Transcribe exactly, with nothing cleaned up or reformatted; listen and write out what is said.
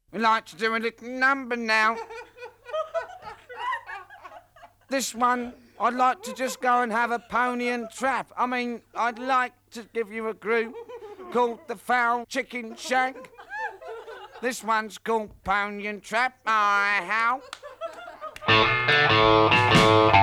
We'd like to do a little number now. This one, I'd like to just go and have a pony and trap. I mean, I'd like to give you a group called the Fowl Chicken Shack. This one's called Pony and Trap. I how?